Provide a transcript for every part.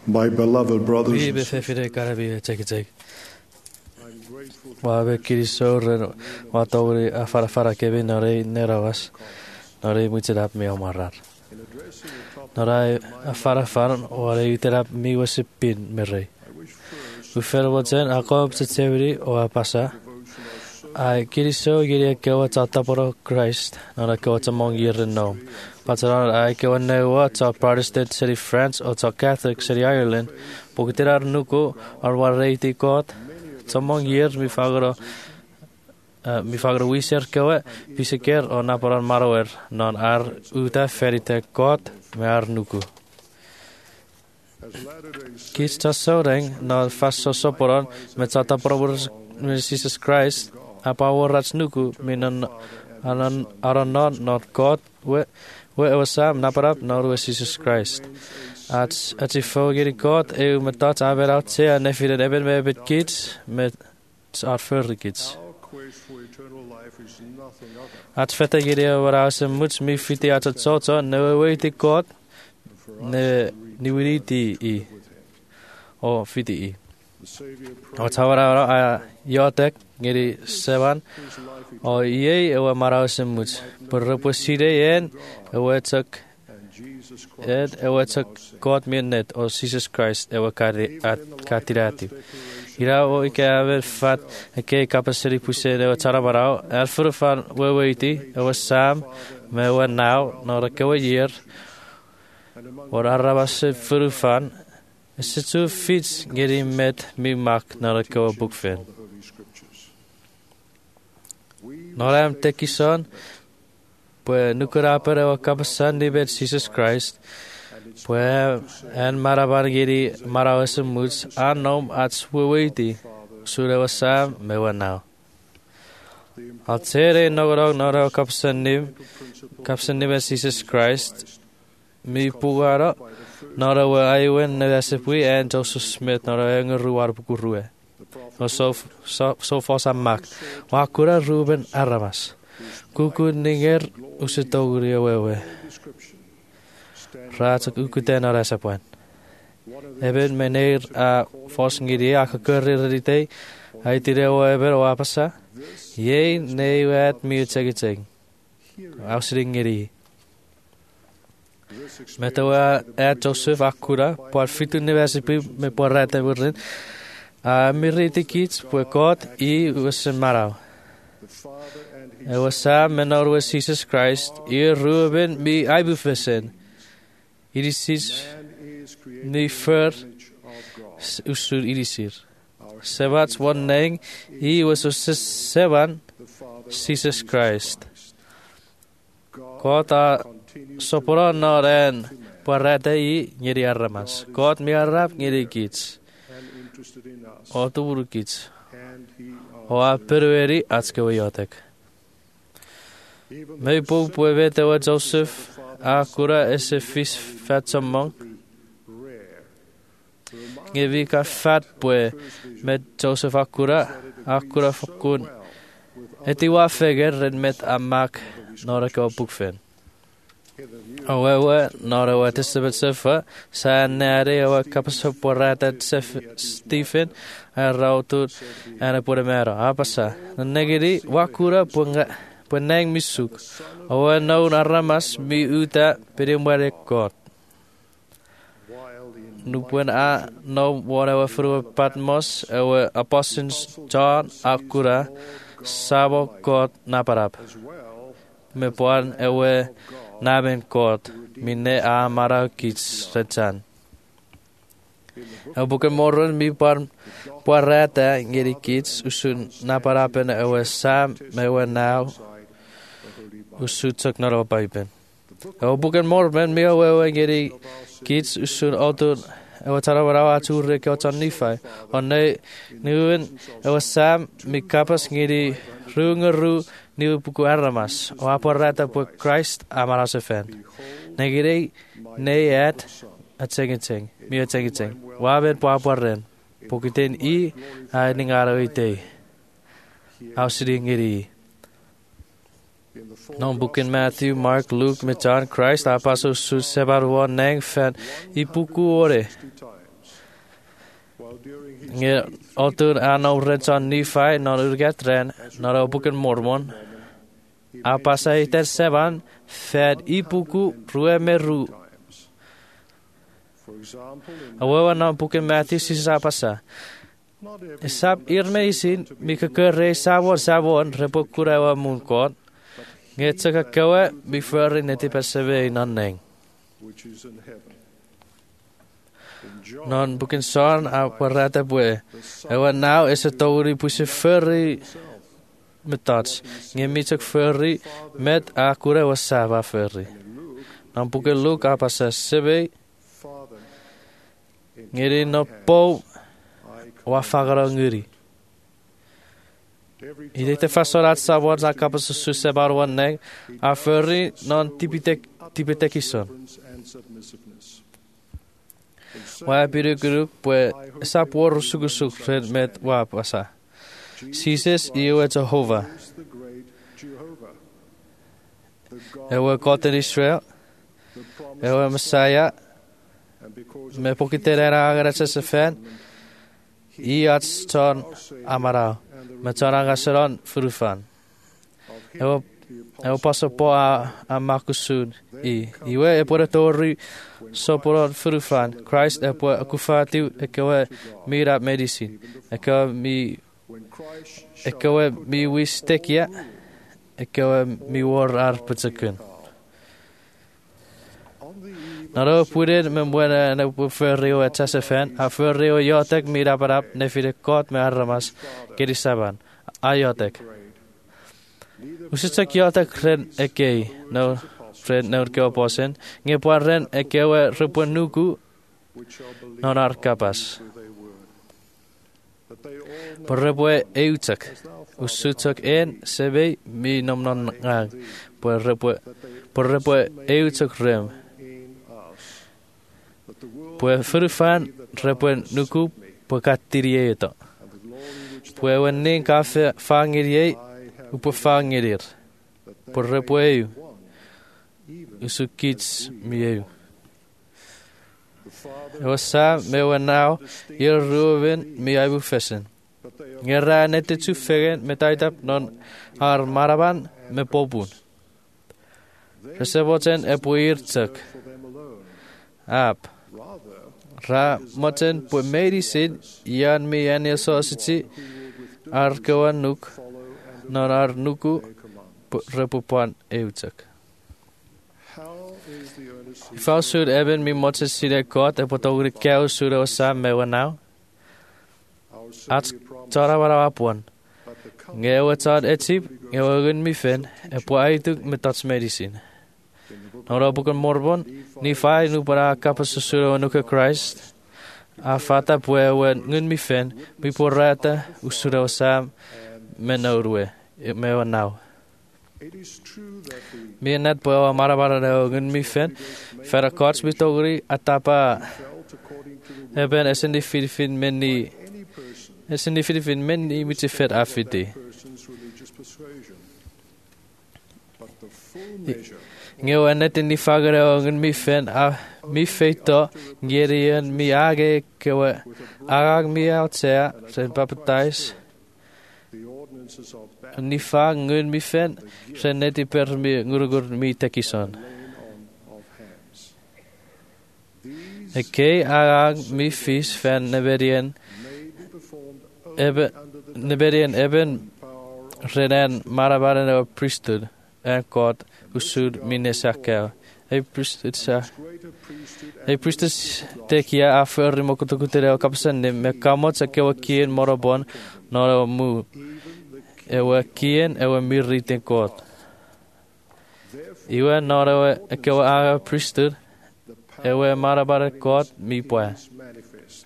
My beloved brothers Vi and sisters, befefide karabi chek. I'm grateful to Wa be kirisor wa tawri afara kebe nore nerawas. Nore mutirap me omarar. in addressing the topic Nore of my afara faran wa iterap mi wasipin merei. I wish first We fer waten akob tsevri o apasa. devotional service Ai kiriso giri kewa tataporo Christ. Nora kewa tamong yerin no. Patron ai kewa newa ta Protestant city France o ta Catholic city Ireland. Pogitirar nuko ar wareiti kot. Tamong years mi fagro wiser kewa piseker o naparan maroer non ar uta ferite kot me ar nuku. as Latter-day Saints Kis ta soreng no faso soporon me tata probus Jesus Christ apa warats nuku minon aron not God we wasam naparap nor Jesus Christ at ifo geri God eu metat aberat se nefide eben me bet kids met ar further kids our quest for eternal life is nothing other at fete geri warase muts mi fiti at toto no wait God for us ne to niwiti i with Him. o fiti i The Savior o prayed tawara a yotek geri sevan His life o ye ewa marause muts perreposide yen ewa tuk and Jesus ed Christ ewa tuk God minnet o Jesus Christ ewa katirati ira o ike aver fat eke kapasiri puse ewa tarabarao erfurufan weweiti ewa sam me ewa now nora kewa year and among or arabase furufan situ fits geri met mi mak nora kewa bukfen the Holy Scriptures. We Noram tekison pues nukura pero kapasan di bet Jesus Christ pues en marabar giri marawasem muts anom at swewiti surewasam mewanao altere nogorog noro kapsan ni bet Jesus Christ mi pugaro noro we aywen nevasepui en Joseph Smith noro engeruar bukurue o so fosa mak wakura Ruben Aramas kuku ninger usitoguri wewe description ratak ukuten arasapuan eben mener a fosngiri akakurririte aitire weber wapasa ye neiwat miutsegitseg ausringiri metawa at Joseph akura por fitu universipi me porrate burrin a miriti kits pues God i usen marau the Father and His Ewasa menor was Jesus Christ ir Ruben mi aibufesen irisis man is created ni fer image of God. usur irisir sebats one neng he was sevan The Father Jesus Christ God kota continues sopora noren parate i ngiri aramas God mi arab ngiri kits and interested in us, o tubur kits and He o a perueri atskewayotek even me pu puevete wa Joseph akura ese fis fatsamong rare. ngevi ka fat pue met Joseph akura fakun eti wa feger red met amak nora ko bukfen awewe nora wa tesebet sefa sa nare wa kapso porata Stephen a rautur ana pore mero apasa negeri wakura punga peneng misuk awa nau naramas mi uta perimware God While in Nupuen a no whatever fru Patmos ewe apostles John akura sabo God naparap as well me puan ewe naben God mine a mara kits rechan bukan moron mi parata ngiri kits usun naparapen ewe sam mewe now usutsok naro paipen bukan moron mi ewe ngiri kits usun autor ewa tarawarawa ature ke otan nifai onne niwen ewa sam mi kapas ngiri rungeru niu buku aramas o aporata pu Christ amaras efen negiri neyat atsengitseng mi atsengitseng waben po aporren pokiten i ningaro ite ausri ngiri in the four non boeken Matthew, Mark, Luke met John Christ apaso su sebar one neng fan ipuku ore 60 times Now during his Nge otur ano reton Nephi non urgetren nor o Book of Mormon. A pasa iter seban fed ipuku rue meru. times. For example, in Awawa no Book of Matthew sisa pasa. not every Isap irmeisin mikakere sabon repokurawa munkot. Nge tsaka kawa biferi neti pasave nanneng. which is in heaven. In John, Non bukin son a parata bue. Ewa now is a tori pusi feri himself, metats. Nge mitak feri met a kure wasava feri. in Luke, Non bukin Luke a pasa sebe Father, into ngiri my no hands po I wa fagara ngiri. every Ide te fasorat sabor za kapas susebar waneng a feri non tipitekison. reverence and submissiveness. In Wa biru guru pue sa por sugusuk red met wa pasa. Jesus iu e Jehovah. is the great Jehovah, the God Ewa God in Israel. the promised Ewa Messiah. and because Me pokiterera agaretse se fen. I at ton amarao. Me ton agaseron furufan. Ewa paso po a makusun. Iwe e pore tori so poron furufan. Christ e po akufatiu e kewe mira medicine. E kewe when Christ e kewe mi wistekia. E kewe mi war ar putsakun. on the eve Naro puder me buena ne ferrio et sasefen. A ferrio yotek mira parap ne fide kot me arramas kerisaban. Ayotek. Usitsak yotek ren ekei. No ren no keo posen. Nge ren ekewe repunuku which shall believe non arkapas. who they were, that they all know Porrepue eutak. as thou, Father, Usutak en sebe mi nom non ngang. that they Porrepue eutak rem. in us, that the world Pue furufan repuen nuku pokatirieto. and the glory which Pue wenin kafe fangirie I have upo fangirir. that they Porrepue one, even usukits mieu. the Father, Ewa mewa now ir ruven mi aibu fesen. that they are Ngera nete tu fegen metaitap non ar maraban me popun. Reseboten e puir tuk. for them alone, Ap. rather Ra moten pu medicine ian mi ania society ar kawan nuk follow and non ar nuku obey command. repupan eutuk. How is the earnest Ifau sur eben mi motes side kot e potogri keu sur osa mewa now. our At Savior promised tora wara apuan. that the Ngewa tad etip ngewa gun mi fen e pu aituk metats medicine. Nora bukan morbon ni fai nu para kapas susuro nuka Christ. A fata pue wen ngun mi fen mi porata usura osam menaurwe mewa now. it is true that the Mi net po marabara ngun mi fen fera kots bitogri atapa felt according to the eben esen di Filipin meni any person esen di Filipin meni mi tifet afiti. person's religious persuasion, but the full measure Ngewa net ni fagare ngun mi fen a mi feito ngerian mi age kewa agag mi outsea sen papatais the ordinances of that ni fa ngun mi fen sen neti per mi ngurugur mi tekison. laying on of hands. These Eke agag mi fis fen neberien may be performed only eben under the neberien eben power of renen marabaren o priesthood en god usud minesakeo. E priesthood sa greater priesthood e priesthood tekia afer rimokutukutere o kapsen me kamot sa kewa kien morobon no mu ewa kien ewa miriten god. Iwe nore kewa aga priesthood ewe marabare god mi poe. is manifest.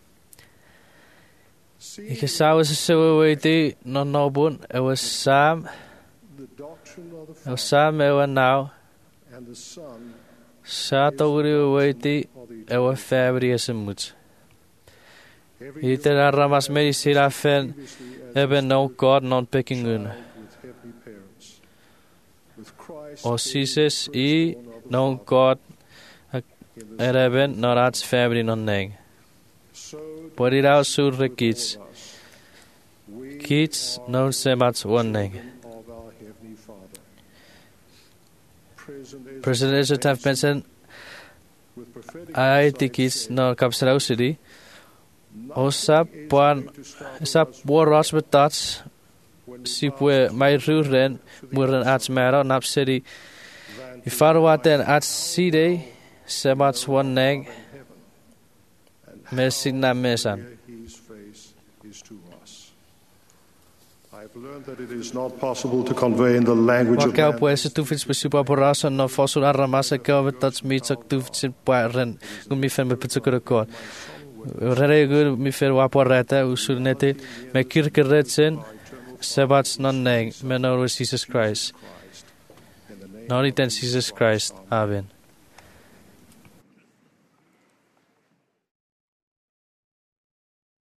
Ike sawa sa sewa weiti no nobun ewa sam The doctrine of the ewa Father sam ewa now and the Son sa tawri weiti of the ewa fabri esemut. every Ite ramas medisira fen previously as eben no god non pekingun. child with heavenly parents. With Christ O being sises the I firstborn of the no Father god in the ereben no rats fabri non neng. Bod i'r awr sŵr y gyts. Gyts no'n semat wanneg. President is a taf pensen ai dikis no kapsel ausidi. Osa buon ras met dats. Si pwe mai rúren muren ats mero nap city. I farwaten ats side semat wanneg. Mesin na mesan. Wakau pwe se tufits besupa porasa no fosul arramasa kavet tats mitsak tufits paren gumi fen me pitsukura kod. Rere gur mi fer waporeta usurnetil me kirkeretsen sebats non neg menor Jesus Christ. Nor iten Jesus Christ. Amen.